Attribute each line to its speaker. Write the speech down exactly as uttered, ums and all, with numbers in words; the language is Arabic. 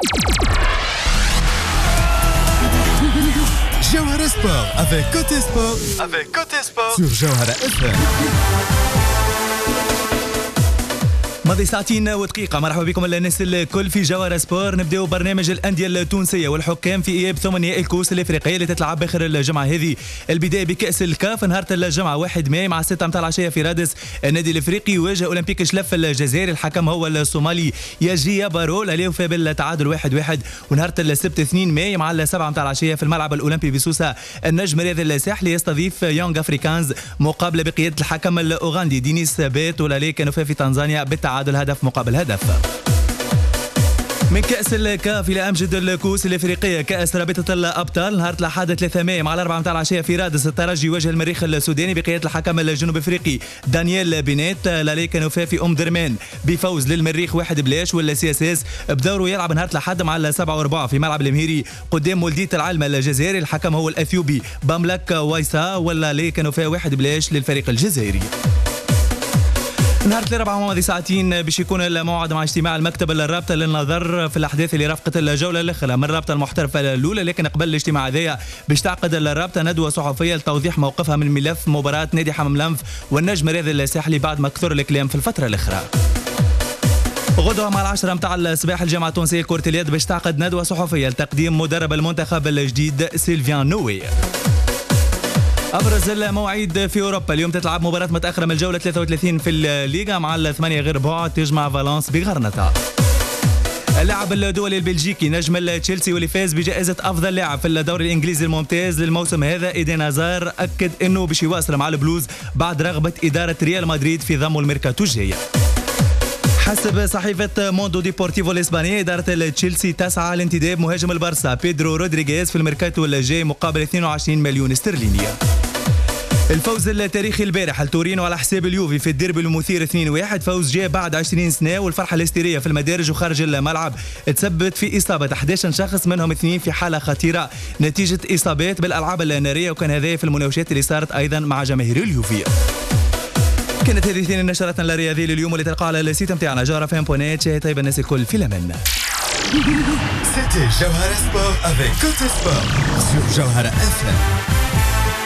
Speaker 1: Jawhara Sport avec Côté Sport, avec Côté Sport sur Jawhara إف إم. ماضي ساعتين ودقيقة. مرحبا بكم الناس الكل في جوهرة سبور. نبداو برنامج الأندية التونسية والحكام في إياب ثمانية الكؤوس الإفريقية اللي تتلعب آخر الجمعة هذه. البداية بكأس الكاف نهار الجمعة واحد ماي مع ستة متاع العشية في رادس. النادي الإفريقي يواجه أولمبيك شلف الجزائري. الحكم هو الصومالي ياجي بارول عليه وفى بالتعادل واحد واحد. ونهار السبت اثنين ماي مع السبعة متاع العشية في الملعب الأولمبي بسوسة النجم رياض الساحلي يستضيف يونغ أفريكانز مقابلة بقيادة الحكم الأوغندي دينيس بيت والالي كانوا في تنزانيا بالتعادل عادل هدف مقابل هدف. من كأس الكاف إلى أمجد الكؤوس الإفريقية. كأس رابطة الأبطال نهار الأحد ثلاثة ماي مع الأربعة متاع العشية في رادس. الترجي يواجه المريخ السوداني بقيادة الحكم الجنوب أفريقي دانيال بينيت. لالي كانوا في أم درمان بفوز للمريخ واحد بلاش. ولا سي اس اس بدوره يلعب نهار الأحد مع السبعة وربع في ملعب المهيري قدام مولدية العلم الجزائري. الحكم هو الأثيوبي باملك وايسا. ولا لي كانوا في واحد بلاش للفريق الجزائري. نهار الأربعاء ماضي ساعتين باش يكون الموعد مع اجتماع المكتب الرابطة للنظر في الأحداث اللي رافقت الجولة الأخرى من الرابطة المحترفة الأولى. لكن قبل الاجتماع هذايا باش تعقد الرابطة ندوة صحفية لتوضيح موقفها من ملف مباراة نادي حمام لنف والنجم رياض الساحلي بعد ما كثر الكلام في الفترة الأخرى. غدوة مع العشرة متاع الصباح الجامعة التونسية كرة اليد باش تعقد ندوة صحفية لتقديم مدرب المنتخب الجديد سيلفيان نوي. أبرز المواعيد في أوروبا اليوم تتلعب مباراة متأخرة من الجولة ثلاثة وثلاثين في الليغا مع الثمانية غير بعد تجمع فالنس بغرناطة. اللاعب الدولي البلجيكي نجم تشيلسي واللي فاز بجائزة أفضل لاعب في الدوري الإنجليزي الممتاز للموسم هذا إيدين هازار أكد أنه باش يواصل مع البلوز بعد رغبة إدارة ريال مدريد في ضمه الميركاتو الجاي. حسب صحيفة موندو ديبورتيفو الإسبانية إدارة تشيلسي تسعى لانتداب مهاجم البارسا بيدرو رودريغيز في الميركاتو الجاي مقابل اثنين وعشرين مليون استرليني. الفوز التاريخي البارح لتورينو على حساب اليوفي في الديربي المثير اثنين واحد. فوز جاء بعد عشرين سنة والفرحة الهستيرية في المدارج وخارج الملعب تسببت في إصابة أحد عشر شخص منهم اثنين في حالة خطيرة نتيجة إصابات بالألعاب النارية. وكان هذا في المناوشات اللي صارت أيضا مع جماهير اليوفي. كانت هذه اثنين نشرتنا الرياضية لليوم اللي تلقاها على السيت نتاعنا جوهرة فان بوينت. شاهد طيب الناس الكل في الأمان.
Speaker 2: C'était Jawhara Sport avec Côté Sport sur Jawhara إف إم.